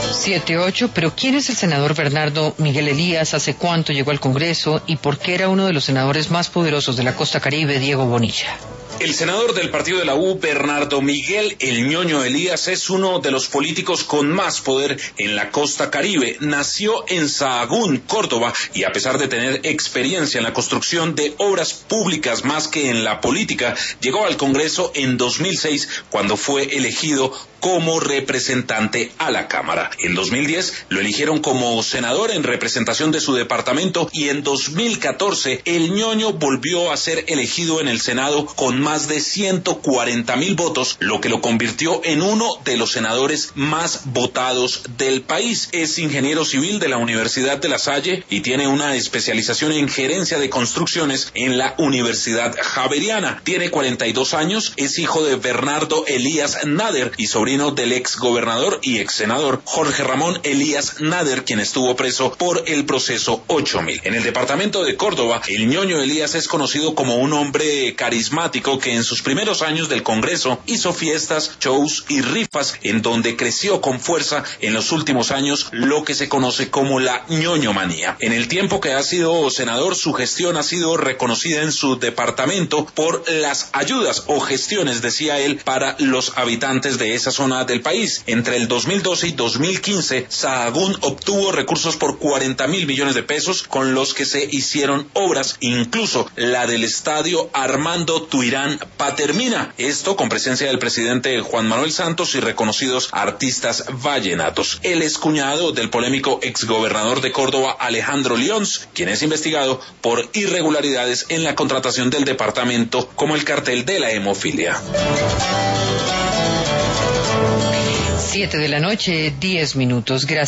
7:08, pero ¿quién es el senador Bernardo Miguel Elías? ¿Hace cuánto llegó al Congreso? ¿Y por qué era uno de los senadores más poderosos de la costa Caribe, Diego Bonilla? El senador del partido de la U, Bernardo Miguel El Ñoño Elías, es uno de los políticos con más poder en la costa Caribe. Nació en Sahagún, Córdoba, y a pesar de tener experiencia en la construcción de obras públicas más que en la política, llegó al Congreso en 2006 cuando fue elegido como representante a la Cámara. En 2010 lo eligieron como senador en representación de su departamento y en 2014 el Ñoño volvió a ser elegido en el Senado con más de 140,000 votos, lo que lo convirtió en uno de los senadores más votados del país. Es ingeniero civil de la Universidad de La Salle y tiene una especialización en gerencia de construcciones en la Universidad Javeriana. Tiene 42 años, es hijo de Bernardo Elías Nader y sobrino del ex gobernador y ex senador Jorge Ramón Elías Nader, quien estuvo preso por el proceso 8000. En el departamento de Córdoba, el Ñoño Elías es conocido como un hombre carismático que en sus primeros años del Congreso hizo fiestas, shows y rifas, en donde creció con fuerza en los últimos años lo que se conoce como la ñoñomanía. En el tiempo que ha sido senador, su gestión ha sido reconocida en su departamento por las ayudas o gestiones, decía él, para los habitantes de esa zona del país. Entre el 2012 y 2015, Sahagún obtuvo recursos por 40,000 millones de pesos con los que se hicieron obras, incluso la del estadio Armando Tuirán Patermina. Esto con presencia del presidente Juan Manuel Santos y reconocidos artistas vallenatos. Él es cuñado del polémico exgobernador de Córdoba, Alejandro Lions, quien es investigado por irregularidades en la contratación del departamento como el cartel de la hemofilia. 7 de la noche, 10 minutos. Gracias.